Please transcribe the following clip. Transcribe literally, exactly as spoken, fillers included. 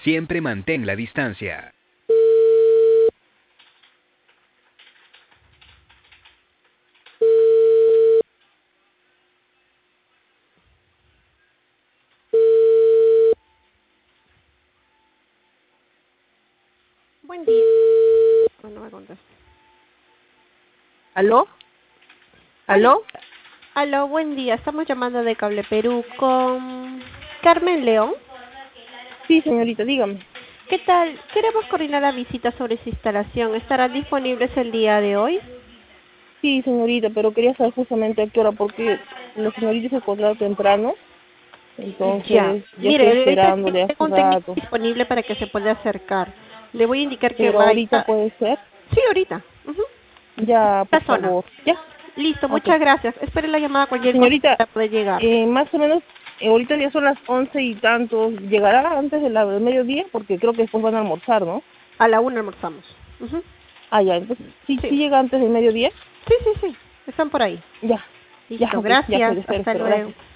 Siempre mantén la distancia. Buen día. Oh, no me contesta. ¿Aló? Hola. ¿Aló? Aló, buen día. Estamos llamando de Cable Perú con Carmen León. Sí, señorita, dígame. ¿Qué tal? Queremos coordinar la visita sobre su instalación. ¿Estarán disponibles el día de hoy? Sí, señorita, pero quería saber justamente a qué hora, porque la señorita se encontraba temprano, Ya. entonces ya Mire, estoy ahorita esperándole tengo hace un técnico rato. disponible para que se pueda acercar. Le voy a indicar que Pero ahorita vaya. puede ser. Sí, ahorita. Ujú. Ya, por La zona. favor. Ya, Listo, ok. muchas gracias. Espere la llamada cualquier cosa Señorita, para poder llegar. eh, más o menos, eh, ahorita ya son las once y tantos. ¿Llegará antes de la del mediodía? Porque creo que después van a almorzar, ¿no? A la una almorzamos. Ujú. Ah, ya, entonces, ¿sí, Sí. sí llega antes del mediodía? Sí, sí, sí. Están por ahí. Ya, ya, Listo, ok, ya, gracias. pues espero, Hasta espero, luego. gracias.